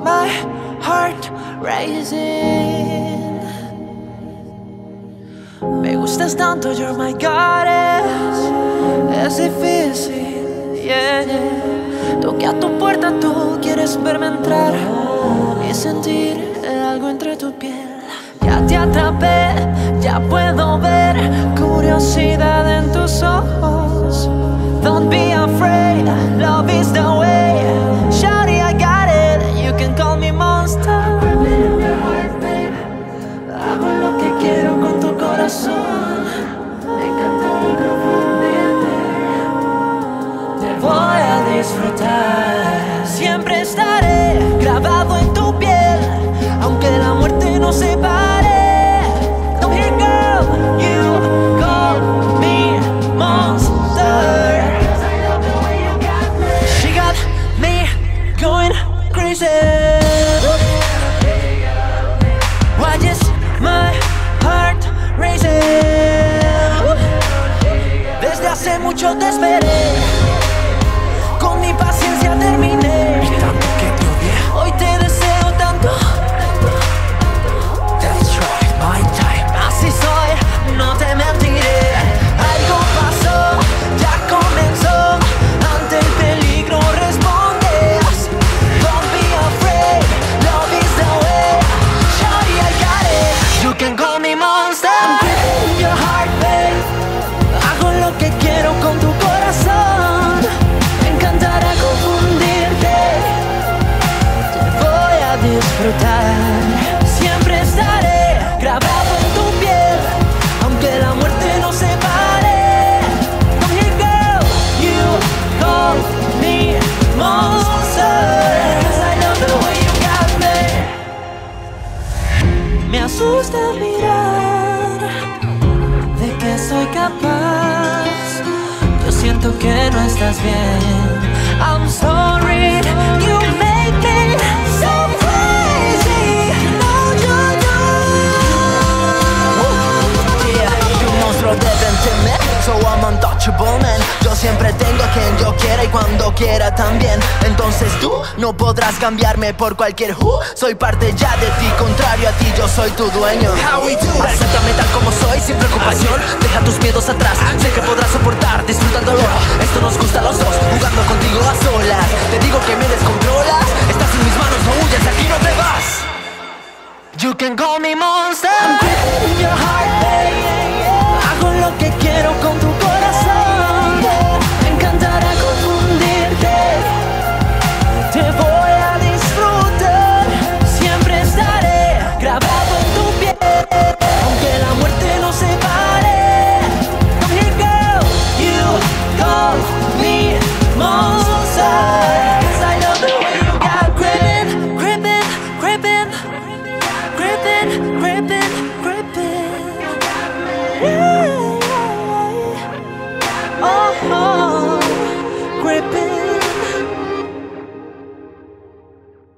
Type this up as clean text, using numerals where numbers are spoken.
my heart racing. Me gustas tanto, you're my goddess. Es difícil, yeah, yeah. Toqué a tu puerta, tú quieres verme entrar y sentir algo entre tu piel. Ya te atrapé, ya puedo ver curiosidad en tus ojos. Don't be afraid, love is the way. Shawty, I got it, you can call me monster. Hago lo que quiero con tu corazón. Me encanta confundirte. Te voy a disfrutar. Siempre estaré grabado en tu piel, aunque la muerte nos separe. Come here, girl, you call me monster. She got me going crazy. Why is my heart racing? Desde hace mucho te esperé, con mi paciencia terminé. Tanto que te odié. Hoy te deseo tanto. That's right, my time. Así soy, no te mentiré. Algo pasó, ya comenzó. Ante el peligro respondes. Don't be afraid, love is the way. Shawty, I got it, you can call me monster. I'm gripping your heart, babe. Hago lo que quiero con tu corazón. Me encantará confundirte. Te voy a disfrutar. Siempre estaré grabado en tu piel, aunque la muerte nos separe. Come here, girl, you call me monster. 'Cause I love the way you got me. Me asusta mirar de que soy capaz. Yo siento que no estás bien. I'm sorry, you make me so crazy. No, Un monstruo deben temer, so I'm untouchable, man. Yo siempre tengo a quien yo quiera y cuando quiera también. Entonces tú no podrás cambiarme por cualquier Soy parte ya de ti, contrario a ti, yo soy tu dueño. Acéptame tal como soy, sin preocupación. Deja tus miedos atrás, sé que podrás soportar, disfrutándolo. Esto nos gusta a los dos, jugando contigo a solas. Te digo que me descontrolas, estás en mis manos, no huyas, aquí no te vas. you can call me monster. I'm gripping your heart, babe. Hago lo que quiero con